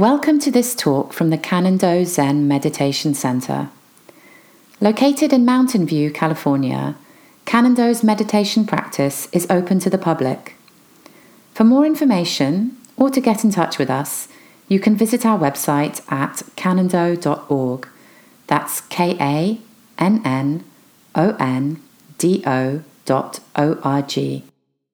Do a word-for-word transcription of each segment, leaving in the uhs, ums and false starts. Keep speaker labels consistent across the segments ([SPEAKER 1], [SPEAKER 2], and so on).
[SPEAKER 1] Welcome to this talk from the Cannon-Do Zen Meditation Center. Located in Mountain View, California, Cannon-Do's meditation practice is open to the public. For more information or to get in touch with us, you can visit our website at cannon-do dot org. That's K A N N O N D O dot O R G.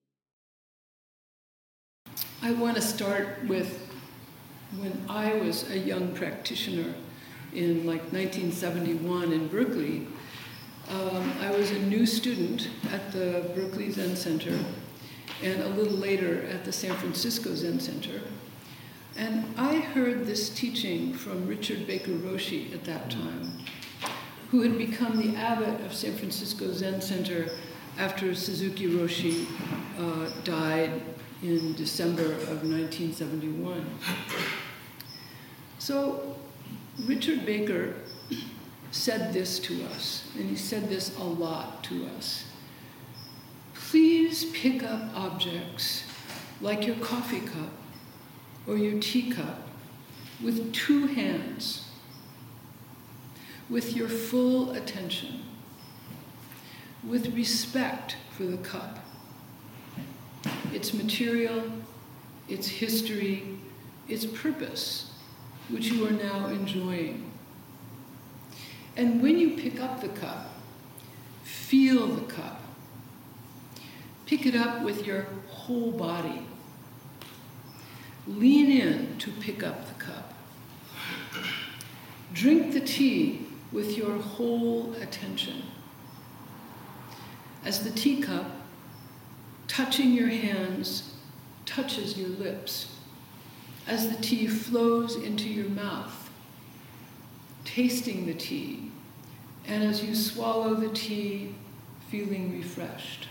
[SPEAKER 2] I want to start with when I was a young practitioner in like nineteen seventy-one in Berkeley. Um, I was a new student at the Berkeley Zen Center and a little later at the San Francisco Zen Center. And I heard this teaching from Richard Baker Roshi at that time, who had become the abbot of San Francisco Zen Center after Suzuki Roshi uh, died in December of nineteen seventy-one. So Richard Baker said this to us, and he said this a lot to us. Please pick up objects like your coffee cup or your teacup with two hands, with your full attention, with respect for the cup, its material, its history, its purpose, which you are now enjoying. And when you pick up the cup, feel the cup. Pick it up with your whole body. Lean in to pick up the cup. Drink the tea with your whole attention. As the teacup, touching your hands, touches your lips. As the tea flows into your mouth, tasting the tea, and as you swallow the tea, feeling refreshed.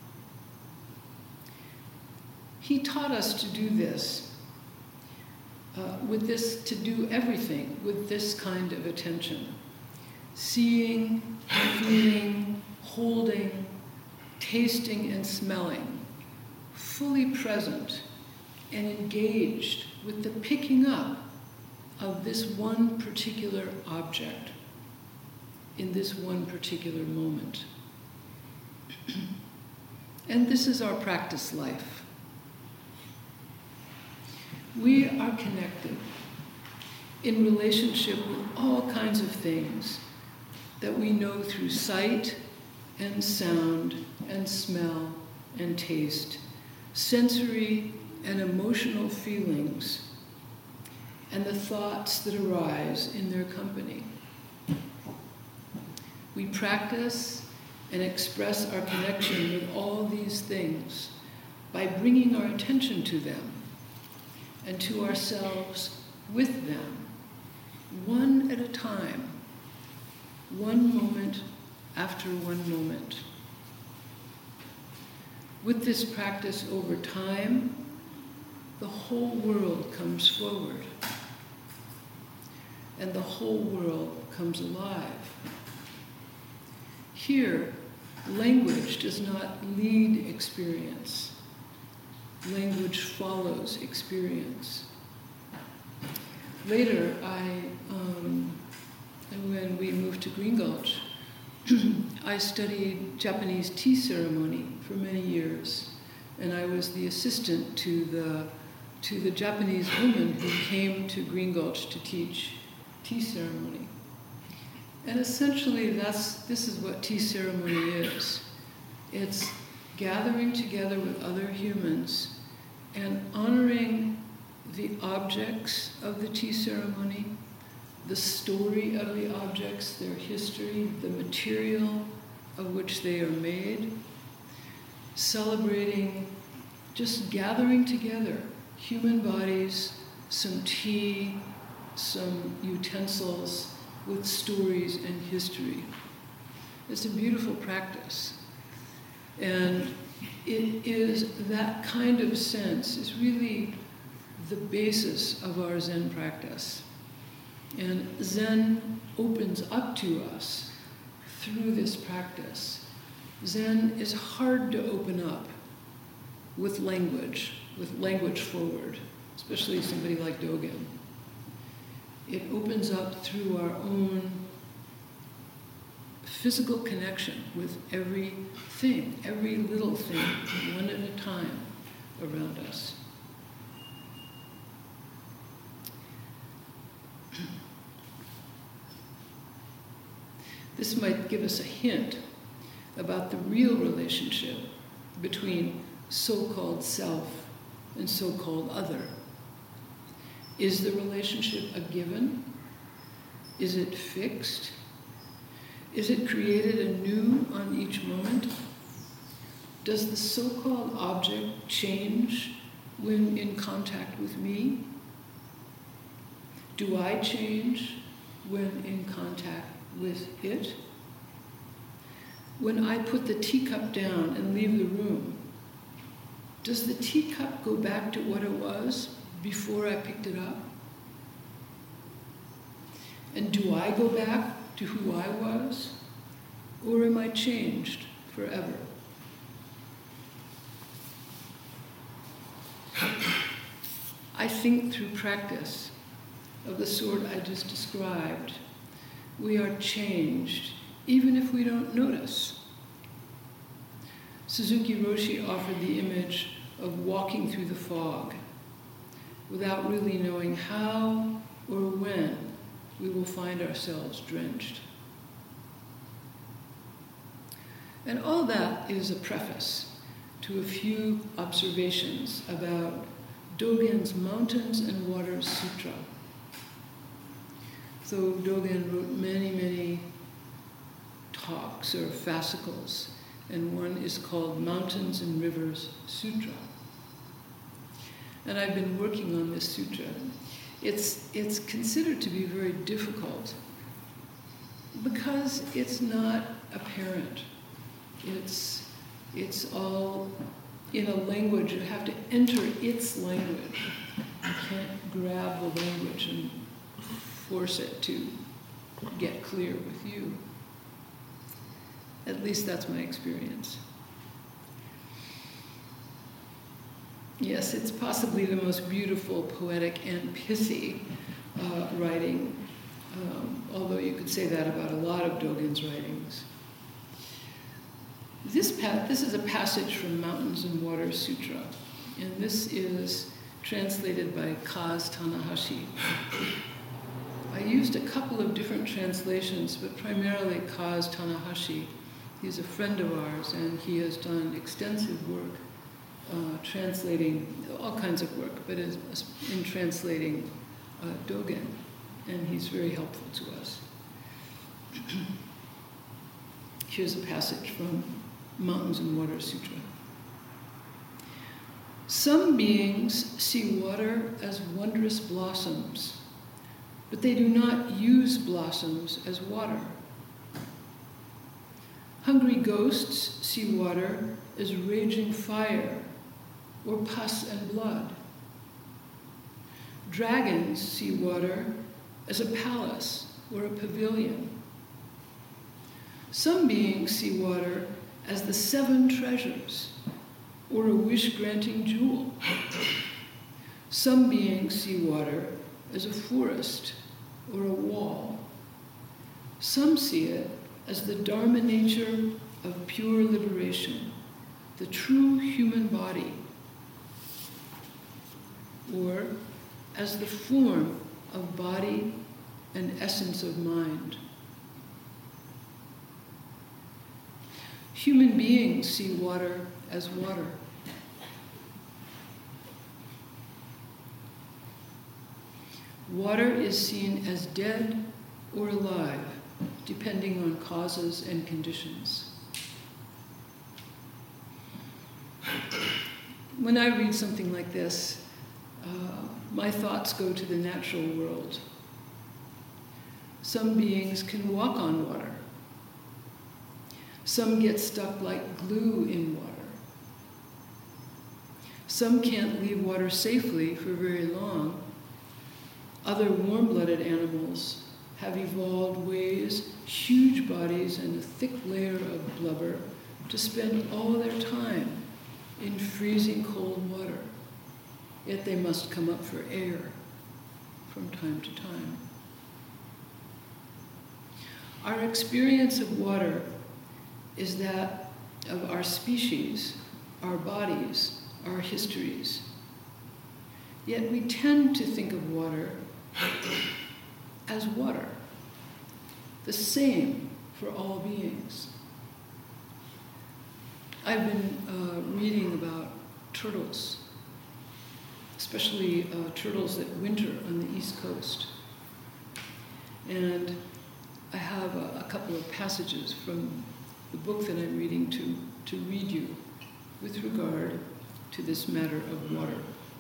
[SPEAKER 2] He taught us to do this, uh, with this, to do everything with this kind of attention. Seeing, feeling, holding, tasting and smelling, fully present and engaged with the picking up of this one particular object in this one particular moment. And this is our practice life. We are connected in relationship with all kinds of things that we know through sight and sound and smell and taste, sensory and emotional feelings, and the thoughts that arise in their company. We practice and express our connection with all these things by bringing our attention to them and to ourselves with them, one at a time, one moment after one moment. With this practice over time, the whole world comes forward, and the whole world comes alive. Here, language does not lead experience. Language follows experience. Later, I, um, when we moved to Green Gulch, I studied Japanese tea ceremony for many years, and I was the assistant to the to the Japanese woman who came to Green Gulch to teach tea ceremony. And essentially, that's this is what tea ceremony is. It's gathering together with other humans and honoring the objects of the tea ceremony, the story of the objects, their history, the material of which they are made, celebrating, just gathering together human bodies, some tea, some utensils with stories and history. It's a beautiful practice. And it is that kind of sense is really the basis of our Zen practice. And Zen opens up to us through this practice. Zen is hard to open up with language, with language forward, especially somebody like Dogen. It opens up through our own physical connection with everything, every little thing, one at a time around us. This might give us a hint about the real relationship between so-called self and so-called other. Is the relationship a given? Is it fixed? Is it created anew on each moment? Does the so-called object change when in contact with me? Do I change when in contact with it? When I put the teacup down and leave the room, does the teacup go back to what it was before I picked it up? And do I go back to who I was? Or am I changed forever? I think through practice of the sort I just described, we are changed, even if we don't notice. Suzuki Roshi offered the image of walking through the fog without really knowing how or when we will find ourselves drenched. And all that is a preface to a few observations about Dogen's Mountains and Waters Sutra. So Dogen wrote many, many talks or fascicles, and one is called Mountains and Rivers Sutra. And I've been working on this sutra. It's, it's considered to be very difficult because it's not apparent. It's, it's all in a language. You have to enter its language. You can't grab the language and force it to get clear with you. At least that's my experience. Yes, it's possibly the most beautiful, poetic, and pithy uh, writing, um, although you could say that about a lot of Dogen's writings. This, pa- this is a passage from Mountains and Waters Sutra, and this is translated by Kaz Tanahashi. I used a couple of different translations, but primarily Kaz Tanahashi. He's a friend of ours, and he has done extensive work uh, translating all kinds of work, but is in translating uh, Dogen, and he's very helpful to us. Here's a passage from Mountains and Waters Sutra. Some beings see water as wondrous blossoms, but they do not use blossoms as water. Hungry ghosts see water as raging fire or pus and blood. Dragons see water as a palace or a pavilion. Some beings see water as the seven treasures or a wish-granting jewel. Some beings see water as a forest or a wall. Some see it as the Dharma nature of pure liberation, the true human body, or as the form of body and essence of mind. Human beings see water as water. Water is seen as dead or alive, depending on causes and conditions. When I read something like this, uh, my thoughts go to the natural world. Some beings can walk on water. Some get stuck like glue in water. Some can't leave water safely for very long. Other warm-blooded animals have evolved ways, huge bodies, and a thick layer of blubber to spend all their time in freezing cold water. Yet they must come up for air from time to time. Our experience of water is that of our species, our bodies, our histories. Yet we tend to think of water as water, the same for all beings. I've been uh, reading about turtles, especially uh, turtles that winter on the East Coast. And I have a, a couple of passages from the book that I'm reading to, to read you with regard to this matter of water.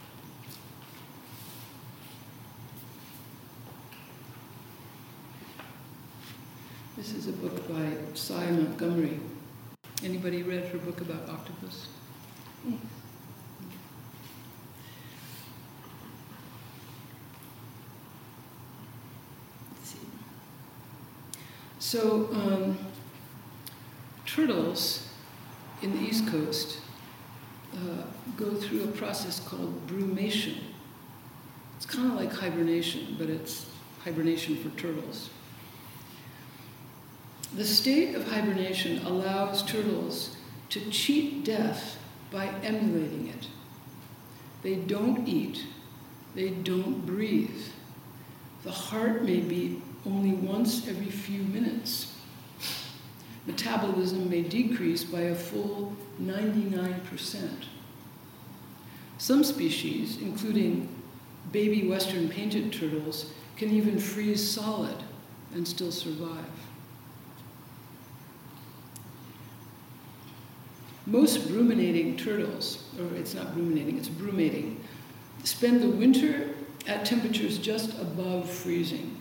[SPEAKER 2] This is a book by Cy Montgomery. Anybody read her book about octopus? Mm. Let's see. So, um, turtles in the East Coast uh, go through a process called brumation. It's kind of like hibernation, but it's hibernation for turtles. The state of hibernation allows turtles to cheat death by emulating it. They don't eat, they don't breathe. The heart may beat only once every few minutes. Metabolism may decrease by a full ninety-nine percent. Some species, including baby Western painted turtles, can even freeze solid and still survive. Most bruminating turtles, or it's not bruminating, it's brumating, spend the winter at temperatures just above freezing.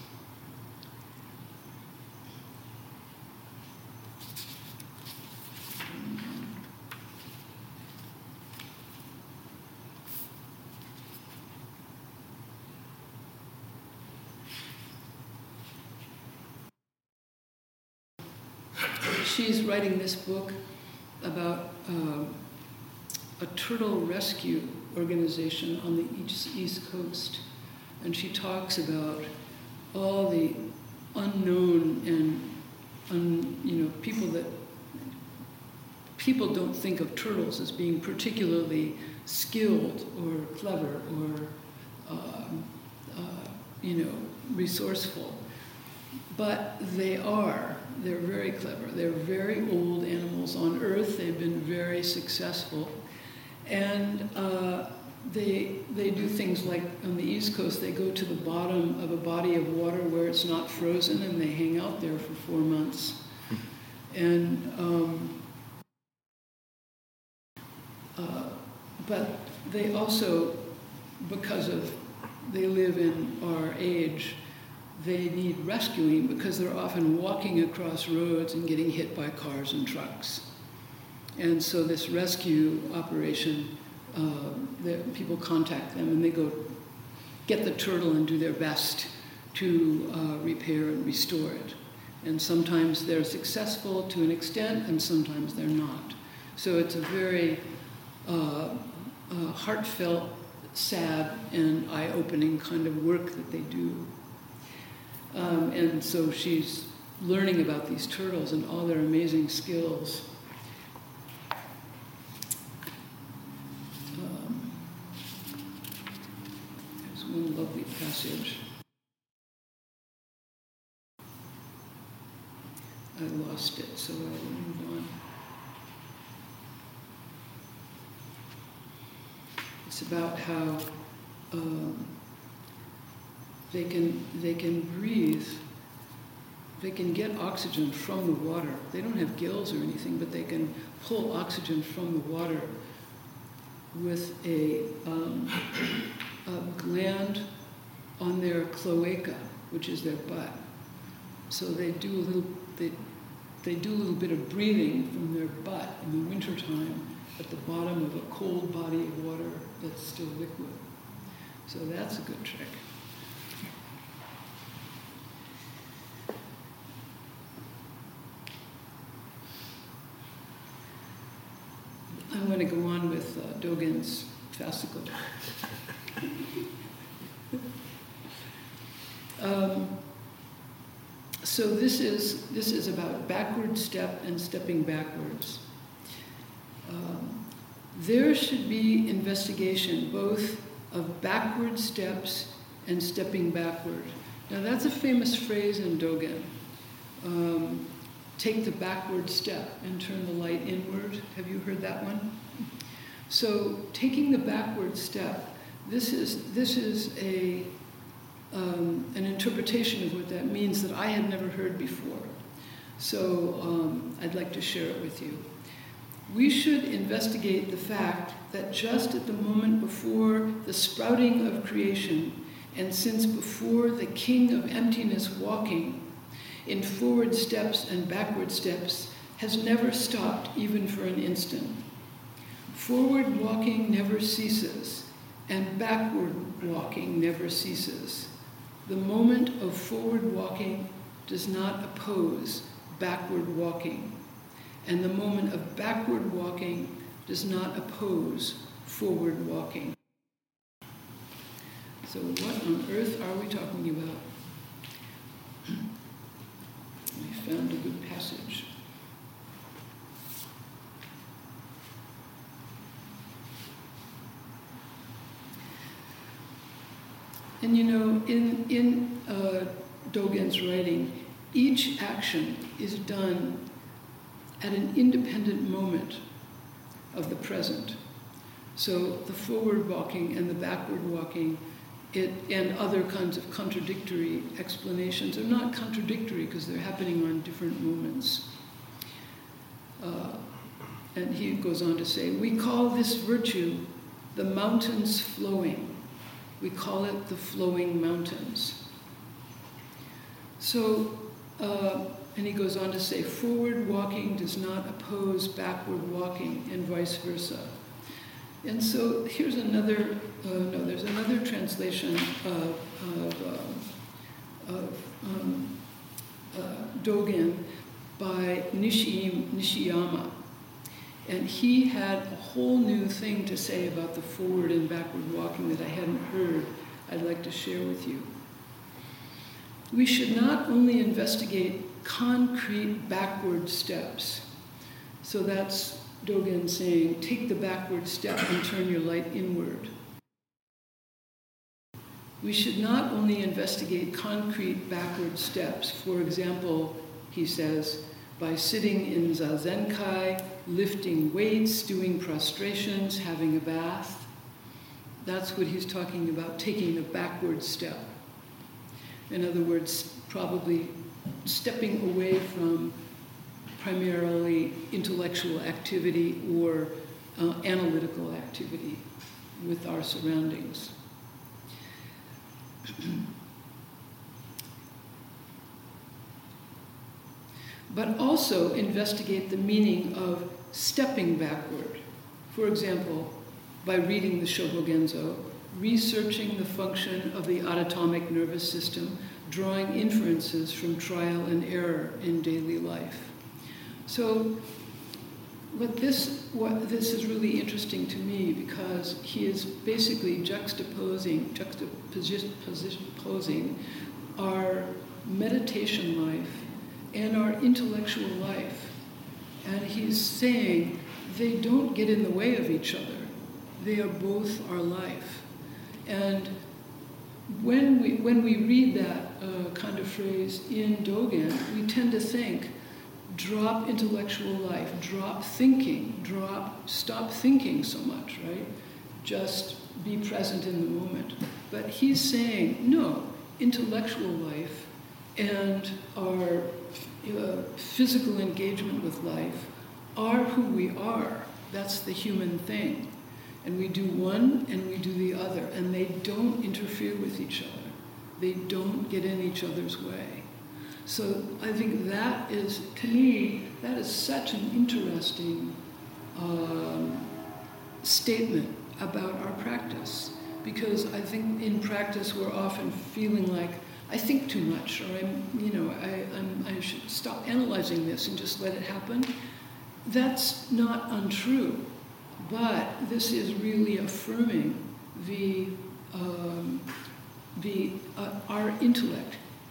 [SPEAKER 2] She's writing this book about uh, a turtle rescue organization on the East, East Coast. And she talks about all the unknown and, un, you know, people that, people don't think of turtles as being particularly skilled or clever or, uh, uh, you know, resourceful. But they are. They're very clever. They're very old animals on Earth. They've been very successful. And uh, they, they do things like on the East Coast, they go to the bottom of a body of water where it's not frozen, and they hang out there for four months. And um, uh, but they also, because of they live in our age, they need rescuing because they're often walking across roads and getting hit by cars and trucks. And so this rescue operation, uh, the, people contact them and they go get the turtle and do their best to uh, repair and restore it. And sometimes they're successful to an extent and sometimes they're not. So it's a very uh, uh, heartfelt, sad, and eye-opening kind of work that they do. Um, and so she's learning about these turtles and all their amazing skills. Um, there's one lovely passage. I lost it, so I will move on. It's about how um, They can, they can breathe, they can get oxygen from the water. They don't have gills or anything, but they can pull oxygen from the water with a, um, a gland on their cloaca, which is their butt. So they do a little, they, they do a little bit of breathing from their butt in the wintertime at the bottom of a cold body of water that's still liquid. So that's a good trick. I'm going to go on with uh, Dogen's fascicle. um, so this is, this is about backward step and stepping backwards. Um, there should be investigation both of backward steps and stepping backward. Now that's a famous phrase in Dogen. Um, take the backward step and turn the light inward. Have you heard that one? So taking the backward step, this is, this is a, um, an interpretation of what that means that I had never heard before. So um, I'd like to share it with you. We should investigate the fact that just at the moment before the sprouting of creation, and since before the king of emptiness walking, in forward steps and backward steps, has never stopped even for an instant. Forward walking never ceases, and backward walking never ceases. The moment of forward walking does not oppose backward walking, and the moment of backward walking does not oppose forward walking. So what on earth are we talking about? We found a good passage. And you know, in, in uh, Dogen's writing, each action is done at an independent moment of the present. So the forward walking and the backward walking it, and other kinds of contradictory explanations are not contradictory because they're happening on different moments. Uh, and he goes on to say, we call this virtue the mountains flowing. We call it the flowing mountains. So, uh, and he goes on to say, forward walking does not oppose backward walking, and vice versa. And so here's another, uh, no, there's another translation of, of, uh, of um, uh, Dogen by Nishi, Nishiyama. And he had a whole new thing to say about the forward and backward walking that I hadn't heard. I'd like to share with you. We should not only investigate concrete backward steps. So that's Dogen saying, take the backward step and turn your light inward. We should not only investigate concrete backward steps. For example, he says, by sitting in Zazenkai, lifting weights, doing prostrations, having a bath. That's what he's talking about, taking the backward step. In other words, probably stepping away from primarily intellectual activity or uh, analytical activity with our surroundings. But also investigate the meaning of stepping backward. For example, by reading the Shobogenzo, researching the function of the autonomic nervous system, drawing inferences from trial and error in daily life. So what this, what, this is really interesting to me because he is basically juxtaposing, juxtaposing our meditation life and our intellectual life. And he's saying they don't get in the way of each other. They are both our life. And when we, when we read that uh, kind of phrase in Dogen, we tend to think, drop intellectual life, drop thinking, drop, stop thinking so much, right? Just be present in the moment. But he's saying, no, intellectual life and our uh, physical engagement with life are who we are. That's the human thing. And we do one and we do the other, and they don't interfere with each other. They don't get in each other's way. So I think that is, to me, that is such an interesting um, statement about our practice. Because I think in practice we're often feeling like, I think too much, or I'm, you know, I, I'm, I should stop analyzing this and just let it happen. That's not untrue, but this is really affirming the, um, the uh, our intellect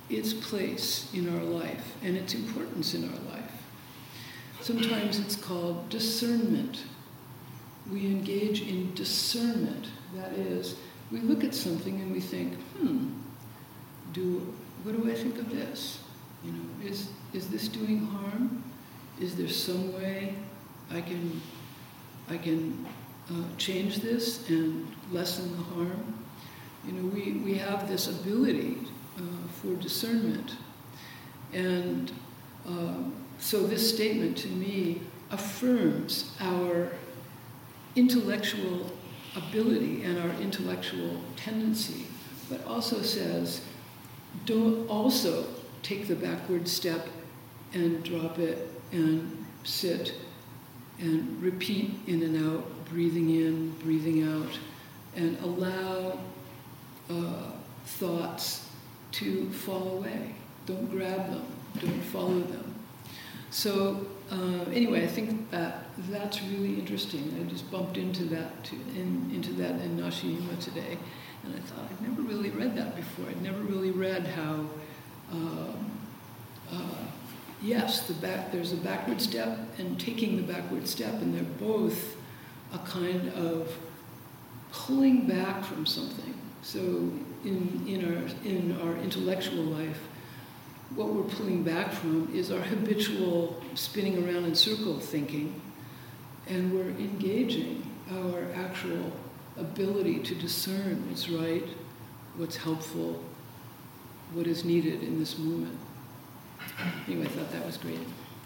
[SPEAKER 2] its place in our life and its importance in our life. Sometimes it's called discernment. We engage in discernment. That is, we look at something and we think, hmm, do what do I think of this? You know, is is this doing harm? Is there some way I can I can uh, change this and lessen the harm? You know, we, we have this ability uh, for discernment. And uh, so this statement to me affirms our intellectual ability and our intellectual tendency, but also says, don't also take the backward step and drop it and sit and repeat in and out, breathing in, breathing out, and allow uh, thoughts to fall away. Don't grab them, don't follow them. So uh, anyway, I think that that's really interesting. I just bumped into that to, in, into that in Nashi Yuma today, and I thought I'd never really read that before. I'd never really read how, uh, uh, yes, the back there's a backward step and taking the backward step, and they're both a kind of pulling back from something. So in in our in our intellectual life, what we're pulling back from is our habitual spinning around in circle thinking, and we're engaging our actual ability to discern what's right, what's helpful, what is needed in this moment. Anyway, I thought that was great.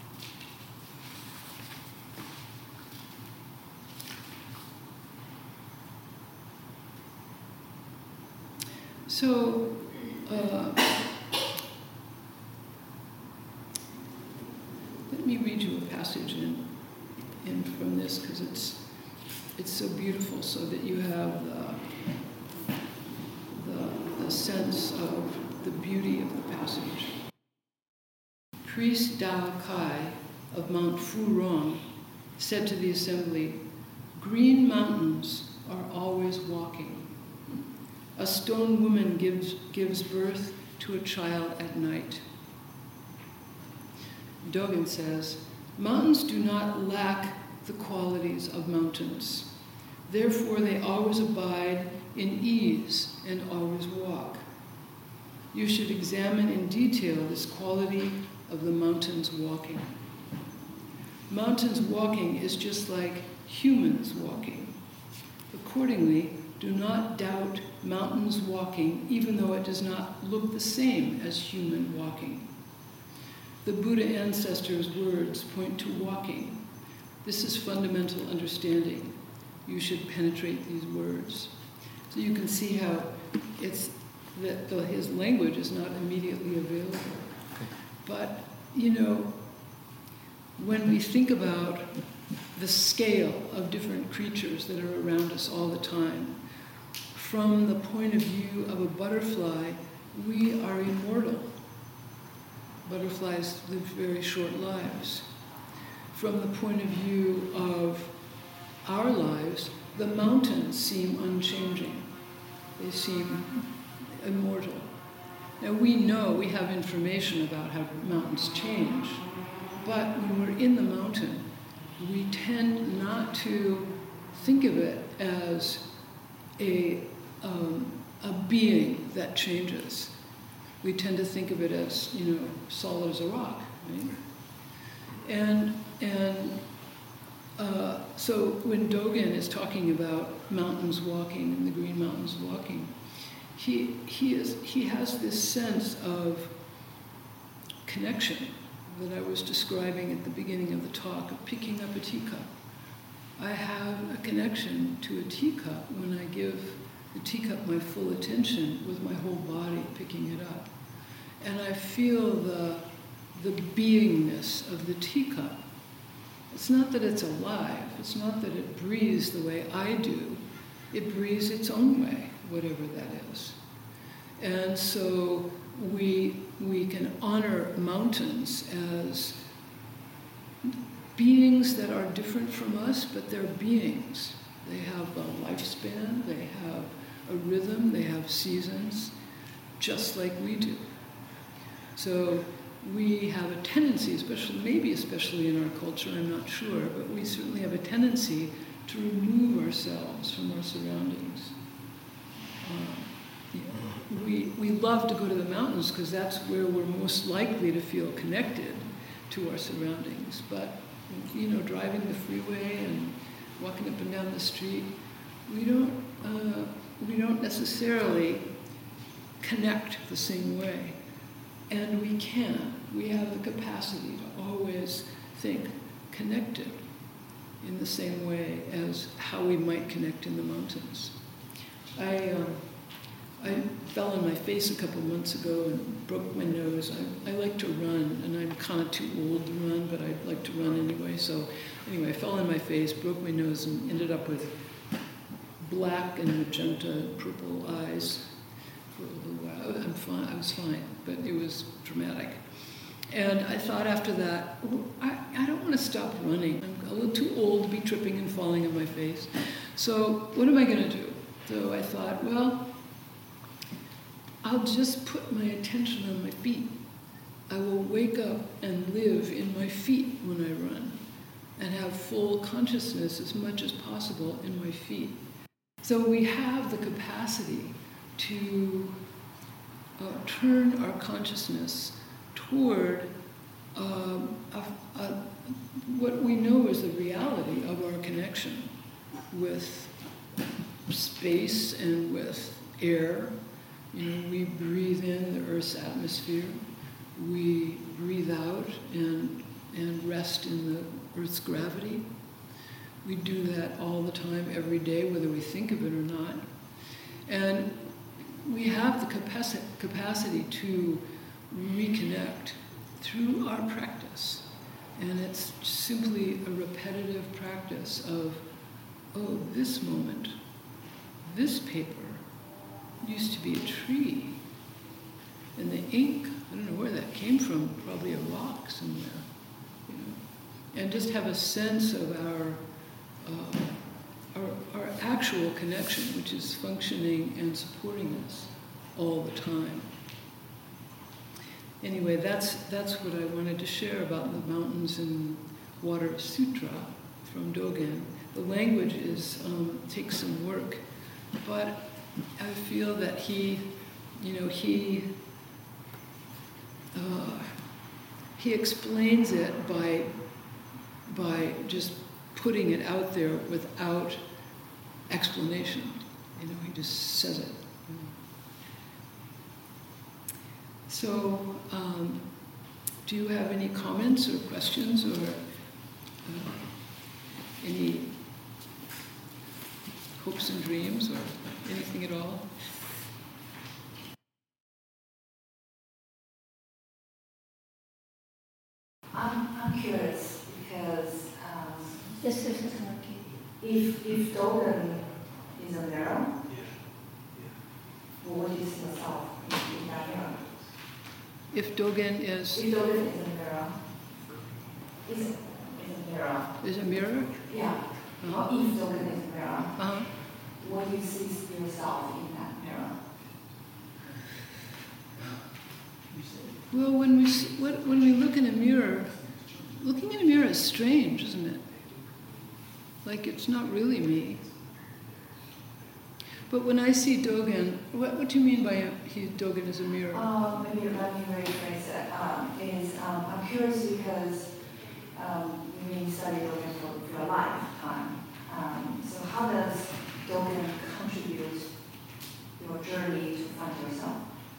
[SPEAKER 2] So, uh, let me read you a passage in, in from this, because it's it's so beautiful, so that you have the, the, the sense of the beauty of the passage. Priest Dao Kai of Mount Furong said to the assembly, "Green mountains are always walking. A stone woman gives, gives birth to a child at night." Dogen says, "Mountains do not lack the qualities of mountains. Therefore, they always abide in ease and always walk. You should examine in detail this quality of the mountains walking. Mountains walking is just like humans walking. Accordingly, do not doubt mountains walking, even though it does not look the same as human walking. The Buddha ancestors' words point to walking. This is fundamental understanding. You should penetrate these words." So you can see how it's that the, his language is not immediately available. Okay. But, you know, when we think about the scale of different creatures that are around us all the time, from the point of view of a butterfly, we are immortal. Butterflies live very short lives. From the point of view of our lives, the mountains seem unchanging. They seem immortal. Now we know, we have information about how mountains change, but when we're in the mountain, we tend not to think of it as a, um, a being that changes. We tend to think of it as, you know, solid as a rock, right? And and uh, so when Dogen is talking about mountains walking and the Green Mountains walking, he he is he has this sense of connection that I was describing at the beginning of the talk, of picking up a teacup. I have a connection to a teacup when I give the teacup my full attention with my whole body picking it up. And I feel the, the beingness of the teacup. It's not that it's alive. It's not that it breathes the way I do. It breathes its own way, whatever that is. And so we, we can honor mountains as beings that are different from us, but they're beings. They have a lifespan, they have a rhythm, they have seasons, just like we do. So we have a tendency, especially, maybe especially in our culture, I'm not sure, but we certainly have a tendency to remove ourselves from our surroundings. Uh, we, we love to go to the mountains because that's where we're most likely to feel connected to our surroundings. But, you know, driving the freeway and walking up and down the street, we don't, uh, we don't necessarily connect the same way. And we can. We have the capacity to always think connected in the same way as how we might connect in the mountains. I, um, I fell on my face a couple months ago and broke my nose. I, I like to run, and I'm kind of too old to run, but I like to run anyway. So anyway, I fell on my face, broke my nose, and ended up with black and magenta purple eyes for a little while. I'm fine. I was fine, but it was dramatic. And I thought after that, oh, I, I don't want to stop running. I'm a little too old to be tripping and falling on my face. So what am I going to do? So I thought, well, I'll just put my attention on my feet. I will wake up and live in my feet when I run and have full consciousness as much as possible in my feet. So we have the capacity to uh, turn our consciousness toward um, a, a, what we know is the reality of our connection with space and with air. You know, we breathe in the Earth's atmosphere. We breathe out and, and rest in the Earth's gravity. We do that all the time, every day, whether we think of it or not. And we have the capacity, capacity to reconnect through our practice. And it's simply a repetitive practice of, oh, this moment, this paper used to be a tree. And the ink, I don't know where that came from, probably a rock somewhere. You know? And just have a sense of our, uh, our, our actual connection, which is functioning and supporting us all the time. Anyway, that's that's what I wanted to share about the Mountains and Water Sutra from Dogen. The language is um, takes some work, but I feel that he, you know, he uh, he explains it by by just putting it out there without explanation. You know, he just says it. So, um, do you have any comments or questions or uh, any hopes and dreams or anything at all?
[SPEAKER 3] I'm, I'm curious because um,
[SPEAKER 4] yes, yes, yes, okay.
[SPEAKER 3] if, if Dogen is a mirror, well, what is yourself in that mirror?
[SPEAKER 2] If Dogen is...
[SPEAKER 3] If Dogen is a mirror, is, is a mirror.
[SPEAKER 2] Is a mirror?
[SPEAKER 3] Yeah.
[SPEAKER 2] Uh-huh.
[SPEAKER 3] If Dogen is a mirror,
[SPEAKER 2] Uh-huh.
[SPEAKER 3] what do you see yourself in that mirror?
[SPEAKER 2] Well, when we see, when we look in a mirror, looking in a mirror is strange, isn't it? Like it's not really me. But when I see Dogen, what, what do you mean by he, Dogen is a mirror?
[SPEAKER 3] Um, maybe let me rephrase it. Um, is um, I'm curious because um, you study Dogen for, for a lifetime. Um, so how does Dogen contribute your journey to find yourself?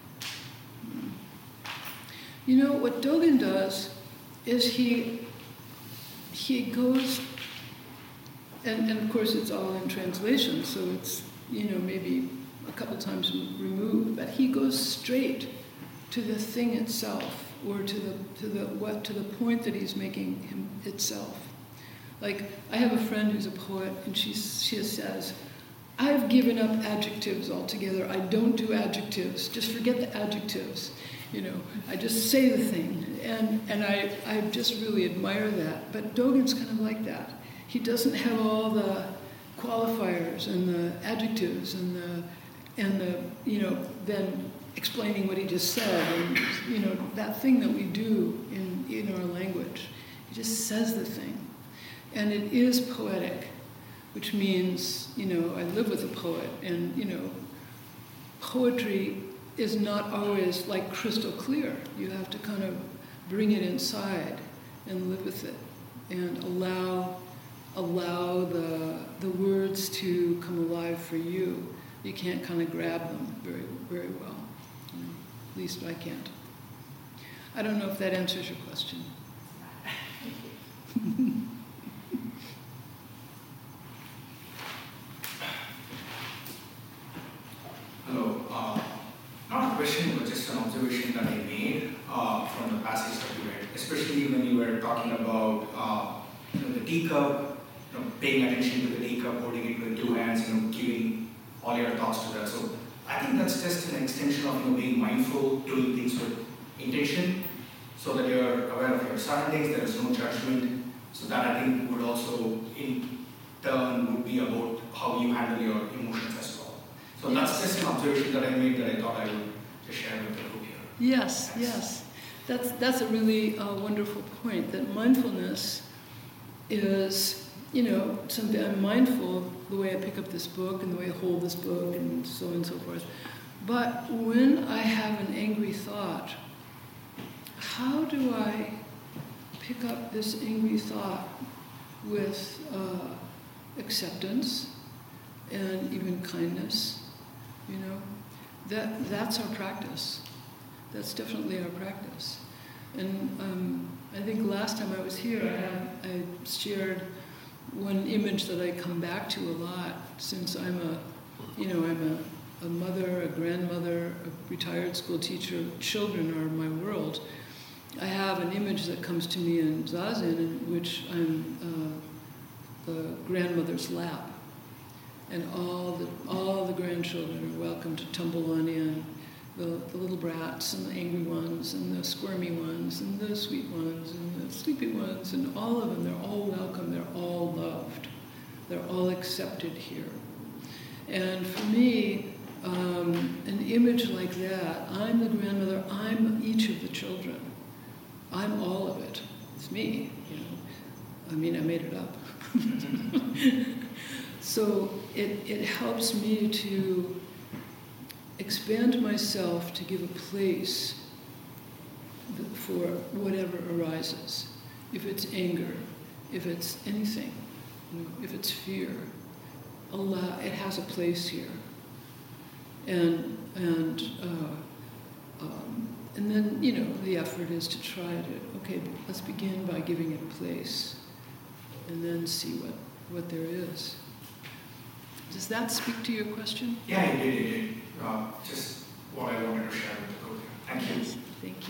[SPEAKER 2] You know, what Dogen does is he he goes, and, and of course it's all in translation, so it's, you know, maybe a couple times removed, but he goes straight to the thing itself, or to the to the what to the point that he's making him itself. Like, I have a friend who's a poet, and she she says, "I've given up adjectives altogether. I don't do adjectives. Just forget the adjectives. You know, I just say the thing." And and I I just really admire that. But Dogen's kind of like that. He doesn't have all the qualifiers and the adjectives and the and the you know then explaining what he just said, and you know that thing that we do in in our language. He just says the thing, and it is poetic, which means you know I live with a poet, and you know poetry is not always like crystal clear. You have to kind of bring it inside and live with it, and allow allow the the words to come alive for you. You can't kind of grab them very very well. You know, at least I can't. I don't know if that answers your question.
[SPEAKER 5] Hello. Uh, not a question, but just an observation that I made uh, from the passage that you read, especially when you were talking about uh, you know, the teacup, you know, paying attention to the teacup, holding it with two hands, you know, giving all your thoughts to that. So I think that's just an extension of you know, being mindful, doing things with intention, so that you're aware of your surroundings, there is no judgment. So that I think would also, in turn, would be about how you handle your emotions as well. So that's just an observation that I made that I thought I would just share with the group here.
[SPEAKER 2] Yes, yes. That's, that's a really uh, wonderful point, that mindfulness is, you know, something I'm mindful of the way I pick up this book and the way I hold this book and so on and so forth. But when I have an angry thought, how do I pick up this angry thought with uh, acceptance and even kindness? You know, that that's our practice. That's definitely our practice. And um, I think last time I was here, I, I shared one image that I come back to a lot, since I'm a, you know, I'm a, a mother, a grandmother, a retired school teacher. Children are my world. I have an image that comes to me in Zazen in which I'm uh, the grandmother's lap. And all the all the grandchildren are welcome to tumble on in, the, the little brats and the angry ones and the squirmy ones and the sweet ones and the sleepy ones, and all of them, they're all welcome, they're all loved. They're all accepted here. And for me, um, an image like that, I'm the grandmother, I'm each of the children. I'm all of it. It's me, you know. I mean, I made it up. So it, it helps me to expand myself to give a place for whatever arises. If it's anger, if it's anything, you know, if it's fear, allow, it has a place here. And and uh, um, and then, you know, the effort is to try to, okay, let's begin by giving it a place, and then see what, what there is. Does that speak to your question?
[SPEAKER 5] Yeah, it did, it did. Uh, just what I wanted to share with the group. Thank you.
[SPEAKER 2] Thank you.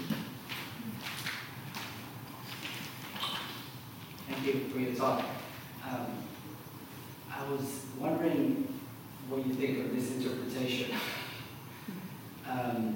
[SPEAKER 6] Thank you for your talk. Um, I was wondering what you think of this interpretation. um,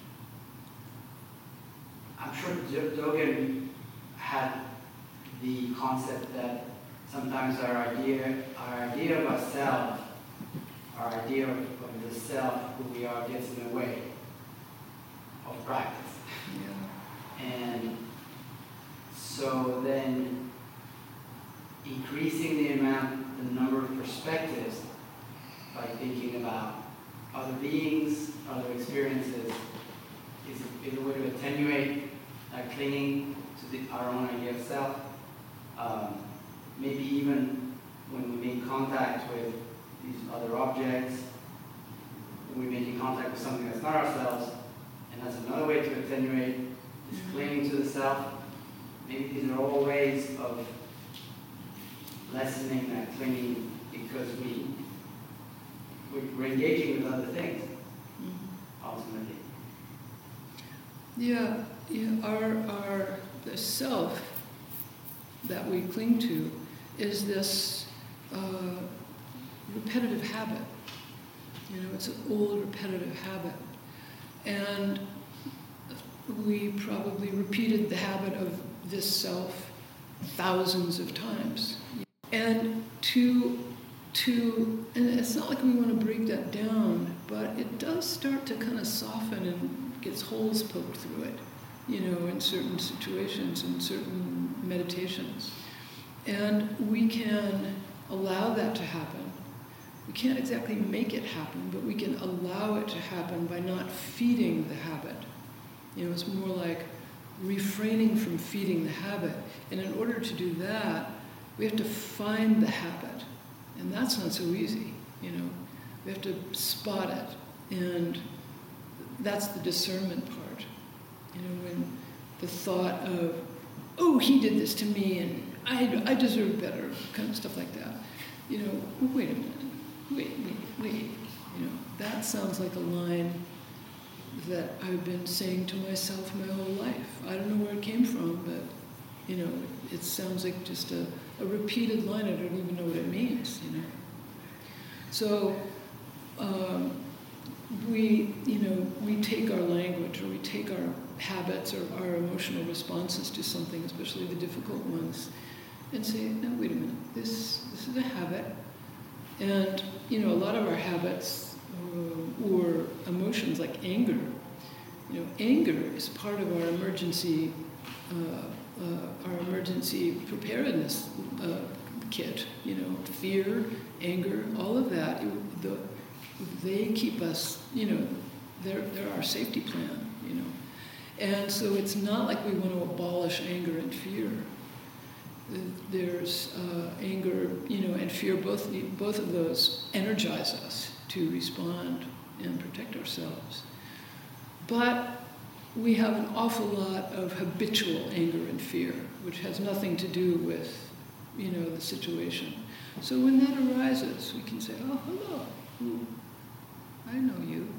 [SPEAKER 6] I'm sure Dogen had the concept that sometimes our idea, our idea of ourselves, our idea of, of the self, who we are, gets in the way of practice.
[SPEAKER 2] Yeah.
[SPEAKER 6] And so then increasing the amount, the number of perspectives by thinking about other beings, other experiences, is a, is a way to attenuate that clinging to the, our own idea of self. Um, maybe even when we make contact with these other objects, we're making contact with something that's not ourselves, and that's another way to attenuate this clinging to the self. Maybe these are all ways of lessening that clinging because we, we're engaging with other things, ultimately.
[SPEAKER 2] Yeah, yeah. Our, our, the self that we cling to is this uh, repetitive habit. You know, it's an old repetitive habit. And we probably repeated the habit of this self thousands of times. And to, to, and it's not like we want to break that down but it does start to kind of soften and gets holes poked through it, you know, in certain situations, in certain meditations. And we can allow that to happen. We can't exactly make it happen, but we can allow it to happen by not feeding the habit. You know, it's more like refraining from feeding the habit. And in order to do that, we have to find the habit. And that's not so easy, you know. We have to spot it. And that's the discernment part. You know, when the thought of, oh, he did this to me and I, I deserve better, kind of stuff like that. You know, wait a minute, wait, wait, wait. You know, that sounds like a line that I've been saying to myself my whole life. I don't know where it came from, but, you know, it sounds like just a, a repeated line. I don't even know what it means, you know. So um, we, you know, we take our language, or we take our habits or our emotional responses to something, especially the difficult ones, and say, no, wait a minute, this this is a habit. And, you know, a lot of our habits uh, or emotions, like anger, you know, anger is part of our emergency, uh, uh, our emergency preparedness uh, kit. You know, fear, anger, all of that, it, the, they keep us, you know, they're, they're our safety plan, you know. And so it's not like we want to abolish anger and fear. There's uh, anger, you know, and fear, both, both of those energize us to respond and protect ourselves. But we have an awful lot of habitual anger and fear, which has nothing to do with, you know, the situation. So when that arises, we can say, oh, hello, Ooh, I know you.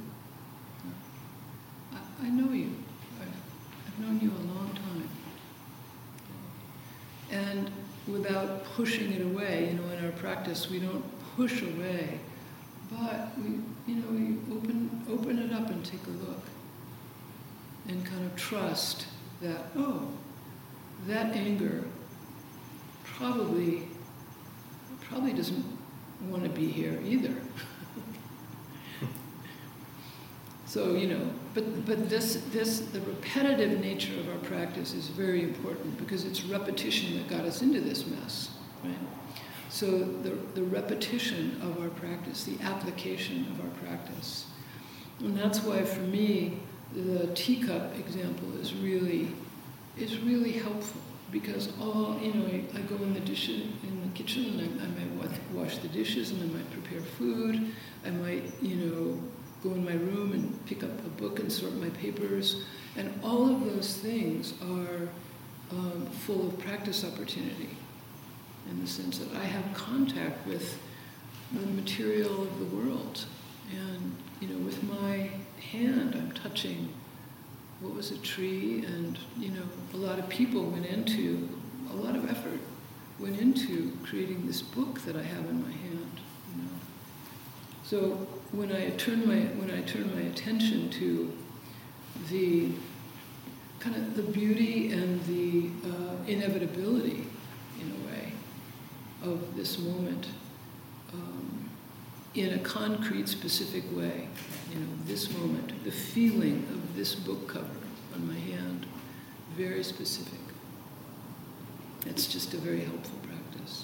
[SPEAKER 2] I, I know you. I've, I've known you a long time. And without pushing it away, you know, in our practice, we don't push away, but we, you know, we open open it up and take a look, and kind of trust that, oh, that anger probably probably doesn't want to be here either. So, you know, but but this this the repetitive nature of our practice is very important, because it's repetition that got us into this mess, right? So the the repetition of our practice, the application of our practice, and that's why for me the teacup example is really is really helpful, because all, you know, I, I go in the dish in the kitchen and I, I might wash the dishes and I might prepare food, I might, you know, go in my room and pick up a book and sort my papers. And all of those things are um, full of practice opportunity, in the sense that I have contact with the material of the world. And, you know, with my hand, I'm touching what was a tree, and, you know, a lot of people went into, a lot of effort went into creating this book that I have in my hand, you know. So when I turn my when I turn my attention to the kind of the beauty and the uh, inevitability, in a way, of this moment, um, in a concrete, specific way, you know, this moment, the feeling of this book cover on my hand, very specific. It's just a very helpful practice.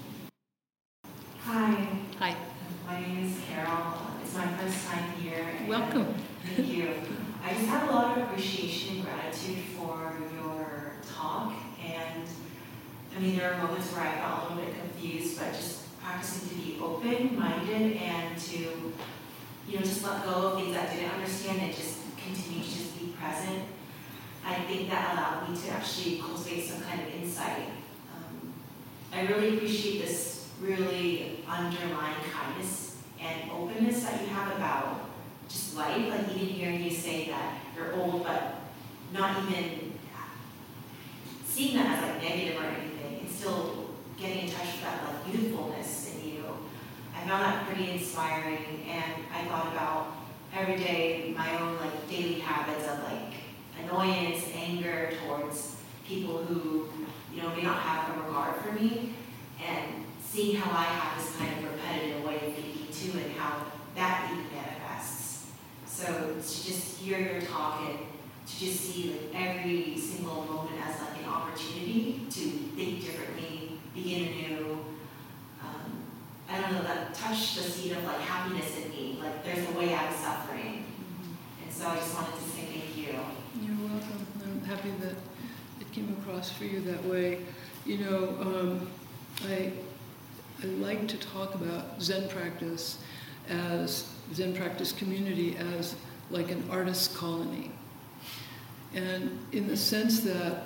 [SPEAKER 3] Hi.
[SPEAKER 2] Hi.
[SPEAKER 3] My name is Carol. It's my first time here.
[SPEAKER 2] Welcome.
[SPEAKER 3] Thank you. I just have a lot of appreciation and gratitude for your talk. And I mean, there are moments where I got a little bit confused, but just practicing to be open-minded and to, you know, just let go of things I didn't understand and just continue to just be present. I think that allowed me to actually cultivate some kind of insight. Um, I really appreciate this really underlying kindness and openness that you have about just life. Like even hearing you say that you're old, but not even seeing that as like negative or anything, and still getting in touch with that like youthfulness in you. I found that pretty inspiring, and I thought about every day my own like daily habits of like annoyance, anger towards people who, you know, may not have a regard for me, and seeing how I have this kind of repetitive way of thinking too, and how
[SPEAKER 7] that really manifests. So to just hear your talk and to just see like every single moment as like an opportunity to think differently, begin anew. Um, I don't know, that touched the seed of like happiness in me. Like there's a way out of suffering. Mm-hmm. And so I just wanted to say thank you.
[SPEAKER 2] You're welcome. I'm happy that it came across for you that way. You know, um, I, I like to talk about Zen practice as, Zen practice community as like an artist's colony. And in the sense that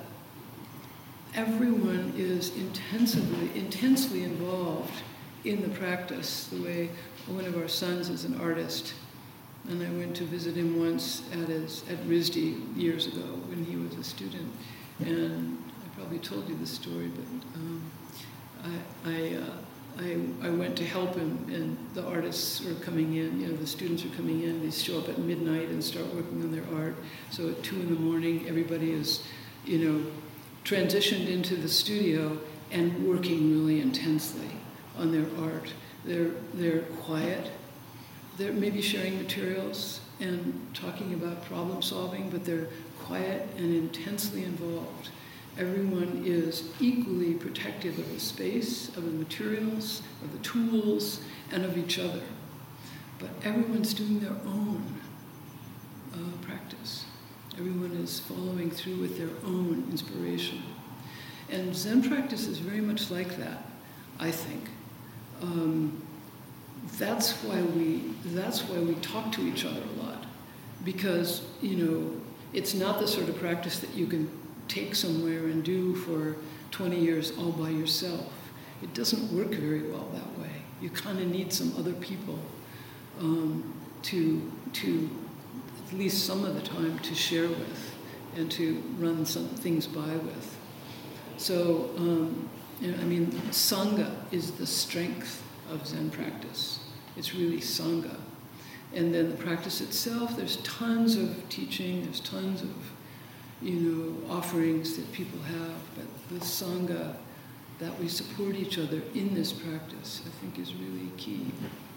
[SPEAKER 2] everyone is intensively, intensely involved in the practice, the way one of our sons is an artist. And I went to visit him once at his at R I S D years ago when he was a student. And I probably told you this story, but um, I, I, uh, I, I went to help him, and the artists are coming in, you know, the students are coming in, they show up at midnight and start working on their art. So at two in the morning, everybody is, you know, transitioned into the studio and working really intensely on their art. They're, they're quiet. They're maybe sharing materials and talking about problem solving, but they're quiet and intensely involved. Everyone is equally protective of the space, of the materials, of the tools, and of each other. But everyone's doing their own uh, practice. Everyone is following through with their own inspiration. And Zen practice is very much like that, I think. Um, that's why we that's why we talk to each other a lot. Because, you know, it's not the sort of practice that you can take somewhere and do for twenty years all by yourself. It doesn't work very well that way. You kind of need some other people um, to, to, at least some of the time, to share with and to run some things by with. So, um, you know, I mean, Sangha is the strength of Zen practice. It's really Sangha. And then the practice itself, there's tons of teaching, there's tons of, you know, offerings that people have, but the Sangha, that we support each other in this practice, I think is really key.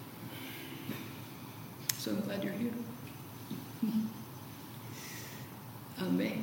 [SPEAKER 2] So I'm glad you're here. Amen.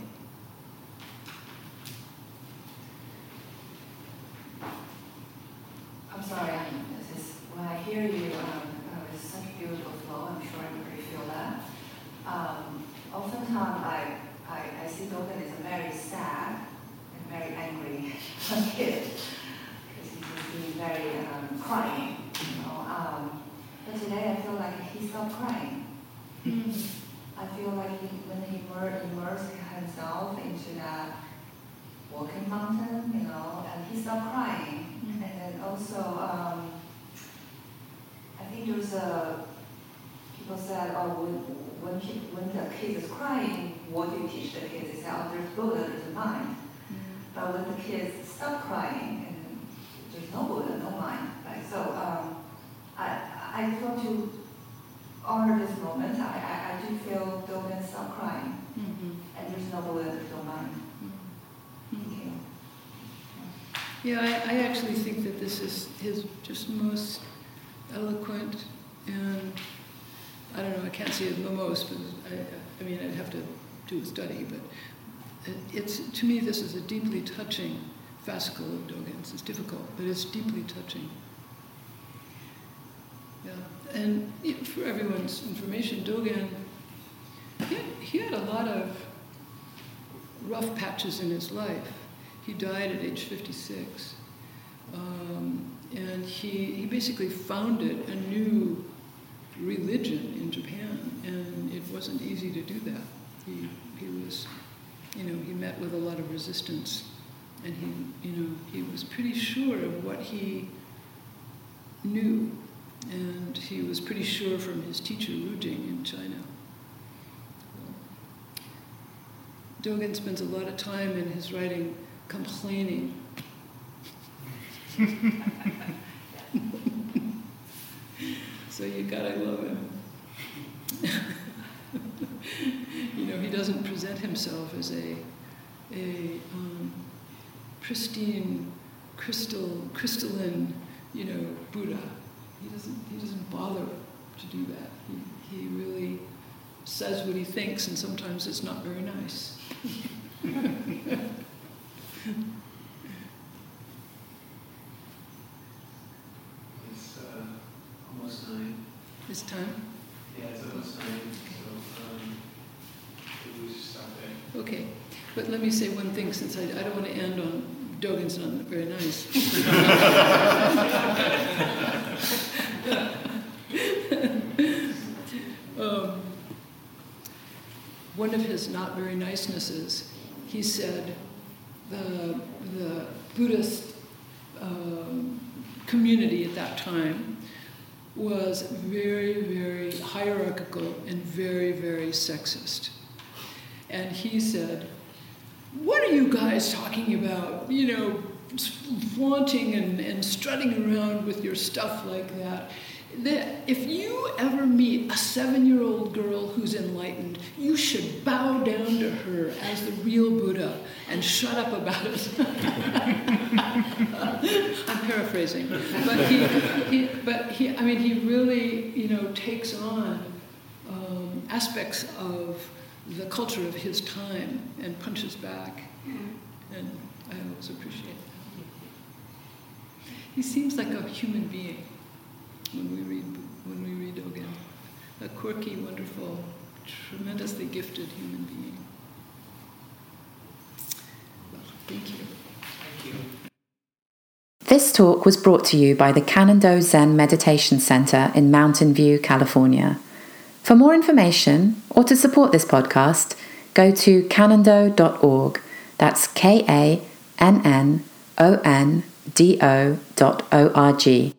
[SPEAKER 3] I'm sorry, I mean, this is, when I hear you, um, uh, it's such a beautiful flow, I'm sure everybody feel that. Um, oftentimes I, I, I see Dogen as a very sad and very angry kid, because he's just being very um, crying, you know. Um, but today I feel like he stopped crying. Mm-hmm. I feel like he, when he immer- immersed himself into that walking mountain, you know, and he stopped crying. Mm-hmm. And then also, um, I think there's a, people said, oh, when, when, he, when the kid is crying, what do you teach the kids? They say, oh, there's Buddha, there's a mind. Mm-hmm. But when the kids stop crying, and there's no Buddha, no mind, right? So um, I, I just want to honor this moment. I, I, I do feel Dogen stop crying. Mm-hmm. And there's no Buddha, there's no mind. Mm-hmm. Thank you.
[SPEAKER 2] Yeah, I, I actually think that this is his just most eloquent and, I don't know, I can't say it the most, but I, I mean, I'd have to do a study, but it's, to me, this is a deeply touching fascicle of Dogen's. It's difficult, but it's deeply touching. Yeah, and for everyone's information, Dogen, he had, he had a lot of rough patches in his life. He died at age fifty-six, um, and he, he basically founded a new religion in Japan, and it wasn't easy to do that. He, he was, you know, he met with a lot of resistance, and he, you know, he was pretty sure of what he knew, and he was pretty sure from his teacher Rujing in China. Dogen spends a lot of time in his writing complaining. So you gotta love him. You know, he doesn't present himself as a a um, pristine, crystal, crystalline, you know, Buddha. He doesn't he doesn't bother to do that. He, he really says what he thinks, and sometimes it's not very nice.
[SPEAKER 8] It's uh, almost nine.
[SPEAKER 2] It's time?
[SPEAKER 8] Yeah, it's almost nine, so um, maybe we should stop there.
[SPEAKER 2] Okay, but let me say one thing, since I, I don't want to end on Dogen's not very nice. um, one of his not very nicenesses, he said the, the Buddhist um, community at that time was very, very hierarchical and very, very sexist. And he said, what are you guys talking about? You know, flaunting and, and strutting around with your stuff like that. That if you ever meet a seven-year-old girl who's enlightened, you should bow down to her as the real Buddha and shut up about it. I'm paraphrasing, but he, he, but he, I mean, he really, you know, takes on um, aspects of the culture of his time and punches back, and I always appreciate that. He seems like a human being when we read when we read Dogen, a quirky, wonderful, tremendously gifted human being. Well, thank you.
[SPEAKER 5] Thank you.
[SPEAKER 1] This talk was brought to you by the Kannon-do Zen Meditation Center in Mountain View, California. For more information or to support this podcast, go to kannon-do dot org. That's K A N N O N D O dot O R G.